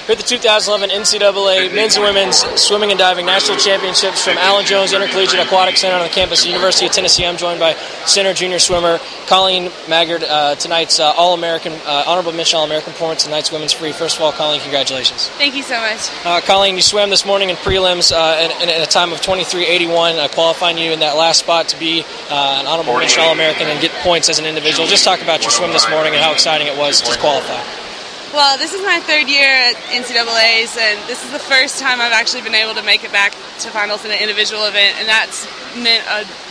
We're at the 2011 NCAA Men's and Women's Swimming and Diving National Championships from Allen Jones Intercollegiate Aquatic Center on the campus of the University of Tennessee. I'm joined by center junior swimmer Colleen Maggard, tonight's All-American, honorable mention All-American performance, tonight's women's free. First of all, Colleen, congratulations. Thank you so much. Colleen, you swam this morning in prelims in a time of 23:81, qualifying you in that last spot to be an honorable mention All-American and get points as an individual. Just talk about your swim this morning and how exciting it was to qualify. Well, this is my third year at NCAA's, and this is the first time I've actually been able to make it back to finals in an individual event, and that's meant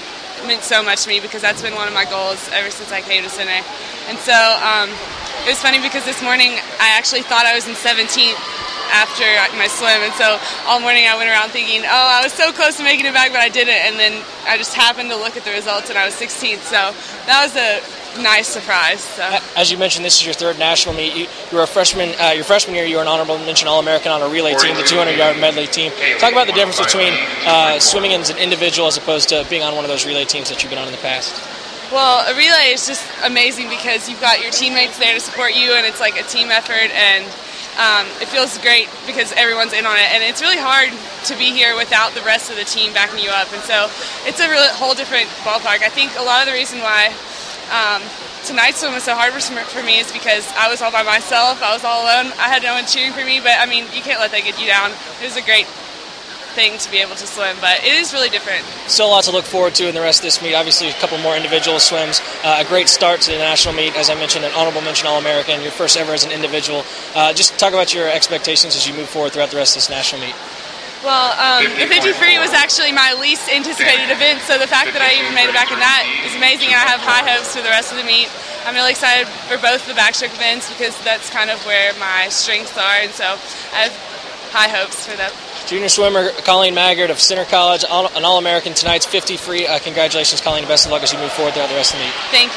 so much to me because that's been one of my goals ever since I came to center. And so it was funny because this morning I actually thought I was in 17th after my swim, and so all morning I went around thinking, oh, I was so close to making it back, but I didn't, and then I just happened to look at the results and I was 16th, so that was a nice surprise. So. As you mentioned, this is your third national meet. You were a freshman. Your freshman year, you were an honorable mention All-American on a relay team, the 200-yard medley team. Talk about the difference between swimming as an individual as opposed to being on one of those relay teams that you've been on in the past. Well, a relay is just amazing because you've got your teammates there to support you, and it's like a team effort, and it feels great because everyone's in on it, and it's really hard to be here without the rest of the team backing you up, and so it's a whole different ballpark. I think a lot of the reason why tonight's swim was so hard for me is because I was all by myself. I was all alone. I had no one cheering for me, but I mean, you can't let that get you down. It was a great thing to be able to swim, but it is really different. Still a lot to look forward to in the rest of this meet. Obviously, a couple more individual swims. A great start to the national meet. As I mentioned, an honorable mention All-American, your first ever as an individual. Just talk about your expectations as you move forward throughout the rest of this national meet. Well, the 50 free was actually my least anticipated event, so the fact that I even made it back in that is amazing. I have high hopes for the rest of the meet. I'm really excited for both the backstroke events because that's kind of where my strengths are, and so I have high hopes for that. Junior swimmer Colleen Maggard of Center College, an All-American tonight's 50 free. Congratulations, Colleen. Best of luck as you move forward throughout the rest of the meet. Thank you.